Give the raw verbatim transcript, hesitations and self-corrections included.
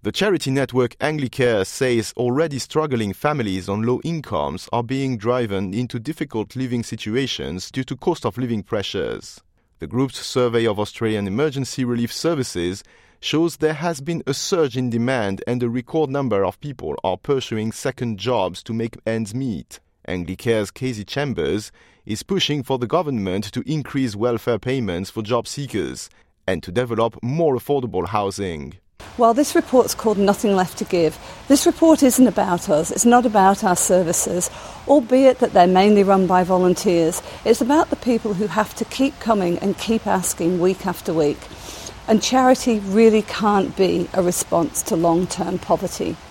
The charity network Anglicare says already struggling families on low incomes are being driven into difficult living situations due to cost of living pressures. The group's survey of Australian emergency relief services shows there has been a surge in demand and a record number of people are pursuing second jobs to make ends meet. Anglicare's Casey Chambers is pushing for the government to increase welfare payments for job seekers and to develop more affordable housing. Well, this report's called Nothing Left to Give. This report isn't about us. It's not about our services, albeit that they're mainly run by volunteers. It's about the people who have to keep coming and keep asking week after week. And charity really can't be a response to long-term poverty.